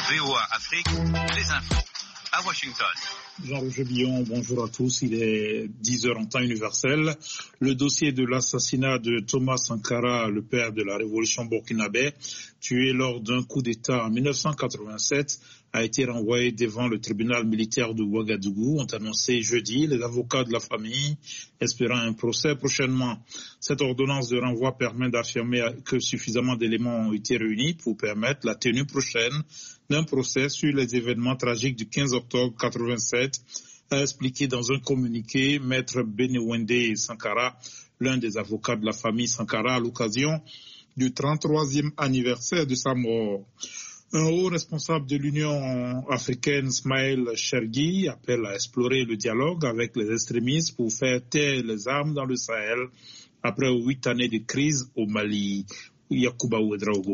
VOA Afrique, les infos à Washington. Jean-Roger Billon, bonjour à tous. Il est 10h en temps universel. Le dossier de l'assassinat de Thomas Sankara, le père de la révolution burkinabé, tué lors d'un coup d'État en 1987, a été renvoyé devant le tribunal militaire de Ouagadougou, ont annoncé jeudi les avocats de la famille, espérant un procès prochainement. Cette ordonnance de renvoi permet d'affirmer que suffisamment d'éléments ont été réunis pour permettre la tenue prochaine d'un procès sur les événements tragiques du 15 octobre 1987, a expliqué dans un communiqué Maître Benewende Sankara, l'un des avocats de la famille Sankara, à l'occasion du 33e anniversaire de sa mort. Un haut responsable de l'Union africaine, Ismaël Chergui, appelle à explorer le dialogue avec les extrémistes pour faire taire les armes dans le Sahel après 8 années de crise au Mali. Yacouba Ouedraogo.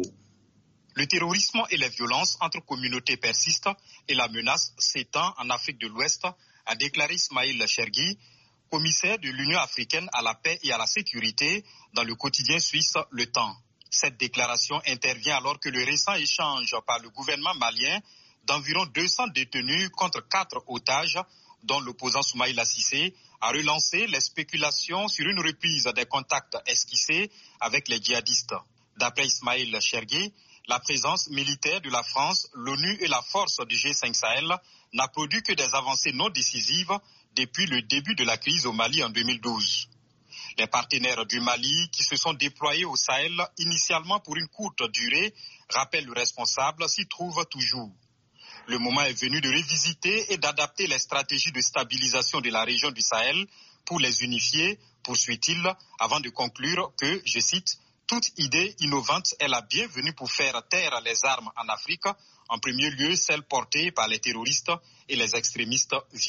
Le terrorisme et les violences entre communautés persistent et la menace s'étend en Afrique de l'Ouest, a déclaré Ismaël Chergui, commissaire de l'Union africaine à la paix et à la sécurité dans le quotidien suisse Le Temps. Cette déclaration intervient alors que le récent échange par le gouvernement malien d'environ 200 détenus contre 4 otages, dont l'opposant Soumaïla Cissé, a relancé les spéculations sur une reprise des contacts esquissés avec les djihadistes. D'après Ismaël Chergui, la présence militaire de la France, l'ONU et la force du G5 Sahel n'a produit que des avancées non décisives depuis le début de la crise au Mali en 2012. Les partenaires du Mali qui se sont déployés au Sahel initialement pour une courte durée, rappelle le responsable, s'y trouvent toujours. Le moment est venu de revisiter et d'adapter les stratégies de stabilisation de la région du Sahel pour les unifier, poursuit-il, avant de conclure que, je cite, « toute idée innovante est la bienvenue pour faire taire les armes en Afrique, en premier lieu celles portées par les terroristes et les extrémistes violents ».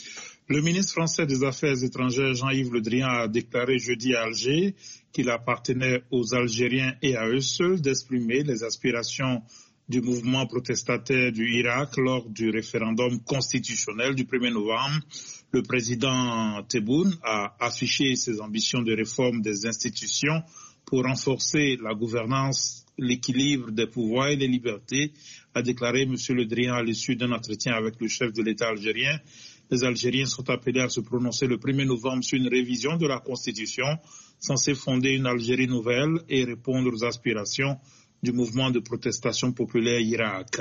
Le ministre français des Affaires étrangères, Jean-Yves Le Drian, a déclaré jeudi à Alger qu'il appartenait aux Algériens et à eux seuls d'exprimer les aspirations du mouvement protestataire du Irak lors du référendum constitutionnel du 1er novembre. Le président Tebboune a affiché ses ambitions de réforme des institutions pour renforcer la gouvernance, l'équilibre des pouvoirs et des libertés, a déclaré M. Le Drian à l'issue d'un entretien avec le chef de l'État algérien. Les Algériens sont appelés à se prononcer le 1er novembre sur une révision de la Constitution censée fonder une Algérie nouvelle et répondre aux aspirations du mouvement de protestation populaire Irak.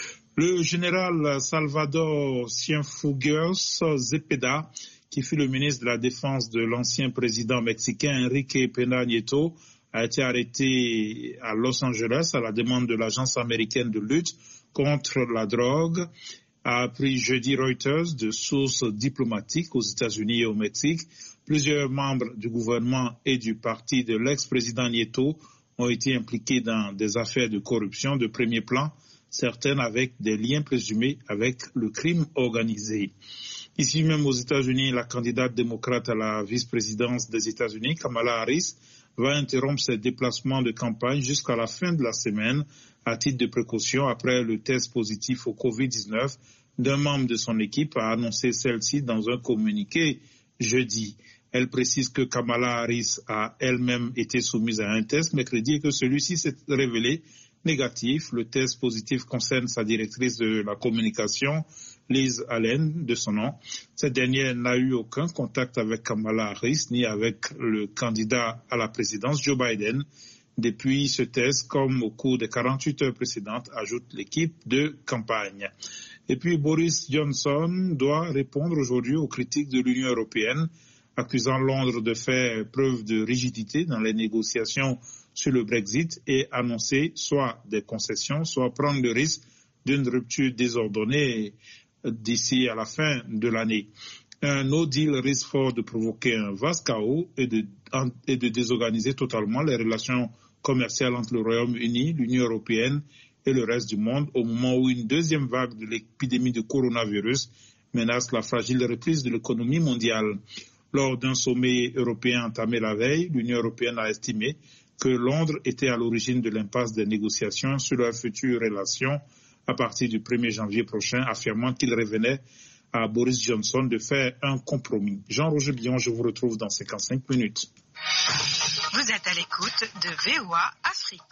Le général Salvador Cienfuegos Zepeda, qui fut le ministre de la Défense de l'ancien président mexicain Enrique Peña Nieto, a été arrêté à Los Angeles à la demande de l'Agence américaine de lutte contre la drogue, a appris jeudi Reuters de sources diplomatiques aux États-Unis et au Mexique. Plusieurs membres du gouvernement et du parti de l'ex-président Nieto ont été impliqués dans des affaires de corruption de premier plan, certaines avec des liens présumés avec le crime organisé. Ici même aux États-Unis, la candidate démocrate à la vice-présidence des États-Unis, Kamala Harris, va interrompre ses déplacements de campagne jusqu'à la fin de la semaine à titre de précaution après le test positif au Covid-19 d'un membre de son équipe, a annoncé celle-ci dans un communiqué jeudi. Elle précise que Kamala Harris a elle-même été soumise à un test mercredi et que celui-ci s'est révélé négatif. Le test positif concerne sa directrice de la communication, Liz Allen, de son nom. Cette dernière n'a eu aucun contact avec Kamala Harris ni avec le candidat à la présidence, Joe Biden, depuis ce test, comme au cours des 48 heures précédentes, ajoute l'équipe de campagne. Et puis Boris Johnson doit répondre aujourd'hui aux critiques de l'Union européenne, accusant Londres de faire preuve de rigidité dans les négociations sur le Brexit et annoncer soit des concessions, soit prendre le risque d'une rupture désordonnée d'ici à la fin de l'année. Un no deal risque fort de provoquer un vaste chaos et de désorganiser totalement les relations commerciales entre le Royaume-Uni, l'Union européenne et le reste du monde au moment où une deuxième vague de l'épidémie de coronavirus menace la fragile reprise de l'économie mondiale. Lors d'un sommet européen entamé la veille, l'Union européenne a estimé que Londres était à l'origine de l'impasse des négociations sur leurs futures relations à partir du 1er janvier prochain, affirmant qu'il revenait à Boris Johnson de faire un compromis. Jean-Roger Billon, je vous retrouve dans 55 minutes. Vous êtes à l'écoute de VOA Afrique.